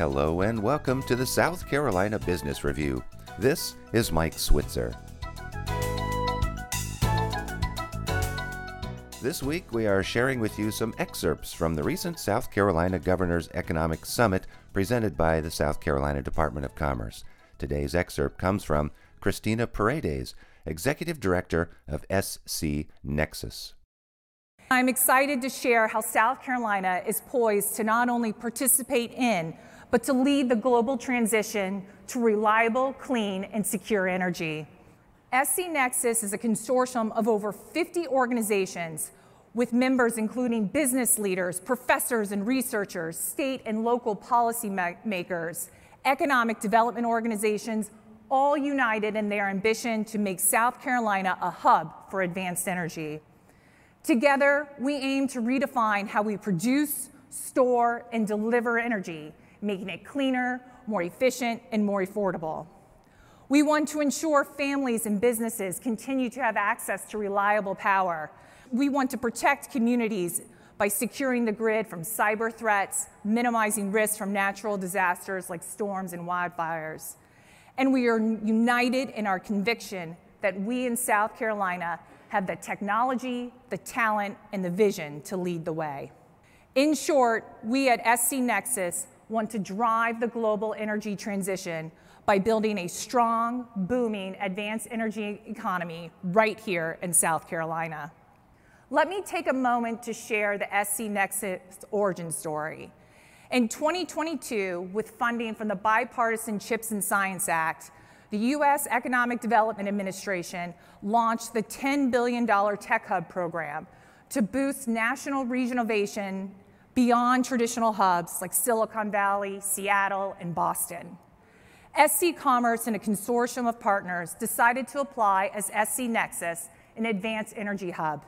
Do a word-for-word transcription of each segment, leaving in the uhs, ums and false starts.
Hello and welcome to the South Carolina Business Review. This is Mike Switzer. This week we are sharing with you some excerpts from the recent South Carolina Governor's Economic Summit presented by the South Carolina Department of Commerce. Today's excerpt comes from Christina Paredes, Executive Director of S C Nexus. I'm excited to share how South Carolina is poised to not only participate in, but to lead the global transition to reliable, clean, and secure energy. S C Nexus is a consortium of over fifty organizations with members including business leaders, professors and researchers, state and local policy ma- makers, economic development organizations, all united in their ambition to make South Carolina a hub for advanced energy. Together, we aim to redefine how we produce, store, and deliver energy, making it cleaner, more efficient, and more affordable. We want to ensure families and businesses continue to have access to reliable power. We want to protect communities by securing the grid from cyber threats, minimizing risks from natural disasters like storms and wildfires. And we are united in our conviction that we in South Carolina have the technology, the talent, and the vision to lead the way. In short, we at S C Nexus want to drive the global energy transition by building a strong, booming, advanced energy economy right here in South Carolina. Let me take a moment to share the S C Nexus origin story. In twenty twenty-two, with funding from the Bipartisan CHIPS and Science Act, the U S Economic Development Administration launched the ten billion dollars Tech Hub program to boost national regionalization beyond traditional hubs like Silicon Valley, Seattle, and Boston. S C Commerce and a consortium of partners decided to apply as S C Nexus, an advanced energy hub.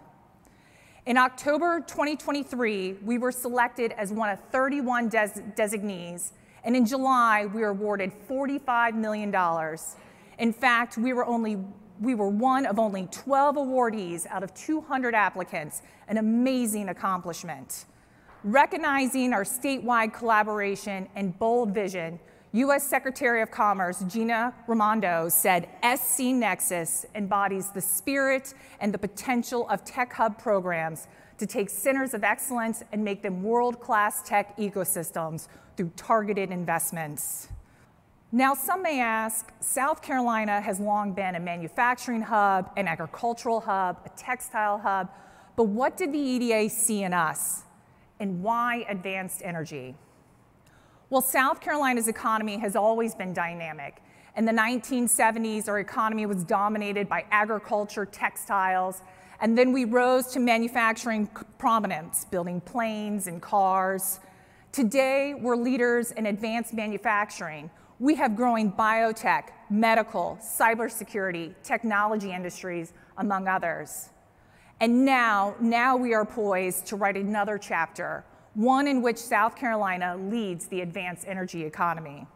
In October twenty twenty-three, we were selected as one of thirty-one des- designees, and in July, we were awarded forty-five million dollars. In fact, we were only we were one of only twelve awardees out of two hundred applicants, an amazing accomplishment. Recognizing our statewide collaboration and bold vision, U S Secretary of Commerce Gina Raimondo said S C Nexus embodies the spirit and the potential of Tech Hub programs to take centers of excellence and make them world-class tech ecosystems through targeted investments. Now, some may ask, South Carolina has long been a manufacturing hub, an agricultural hub, a textile hub, but what did the E D A see in us? And why advanced energy? Well, South Carolina's economy has always been dynamic. In the nineteen seventies, our economy was dominated by agriculture, textiles, and then we rose to manufacturing prominence, building planes and cars. Today, we're leaders in advanced manufacturing. We have growing biotech, medical, cybersecurity, technology industries, among others. And now, now we are poised to write another chapter, one in which South Carolina leads the advanced energy economy.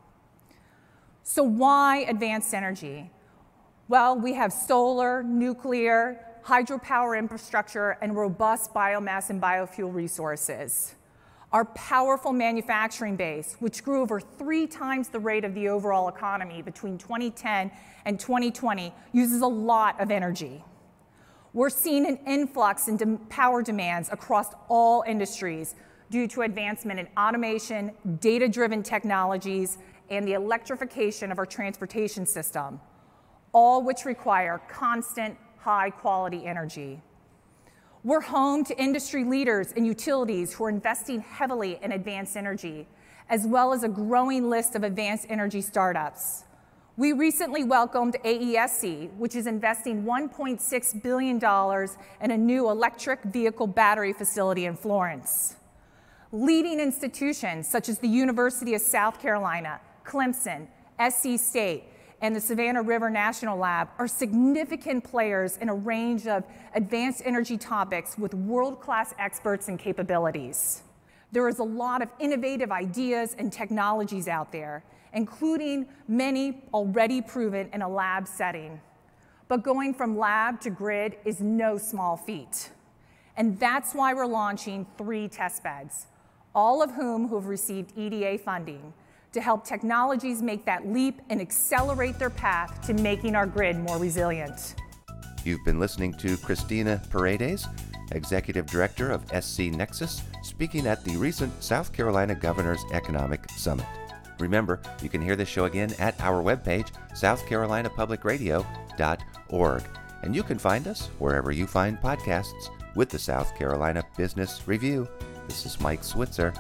So why advanced energy? Well, we have solar, nuclear, hydropower infrastructure, and robust biomass and biofuel resources. Our powerful manufacturing base, which grew over three times the rate of the overall economy between twenty ten and twenty twenty, uses a lot of energy. We're seeing an influx in de- power demands across all industries due to advancement in automation, data-driven technologies, and the electrification of our transportation system, all which require constant, high-quality energy. We're home to industry leaders and utilities who are investing heavily in advanced energy, as well as a growing list of advanced energy startups. We recently welcomed A E S C, which is investing one point six billion dollars in a new electric vehicle battery facility in Florence. Leading institutions such as the University of South Carolina, Clemson, S C State, and the Savannah River National Lab are significant players in a range of advanced energy topics with world-class experts and capabilities. There is a lot of innovative ideas and technologies out there, including many already proven in a lab setting. But going from lab to grid is no small feat. And that's why we're launching three test beds, all of whom who have received E D A funding, to help technologies make that leap and accelerate their path to making our grid more resilient. You've been listening to Christina Paredes, Executive Director of S C Nexus, speaking at the recent South Carolina Governor's Economic Summit. Remember, you can hear this show again at our webpage, south carolina public radio dot org. And you can find us wherever you find podcasts with the South Carolina Business Review. This is Mike Switzer.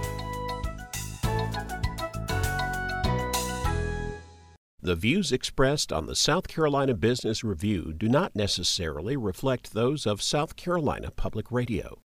The views expressed on the South Carolina Business Review do not necessarily reflect those of South Carolina Public Radio.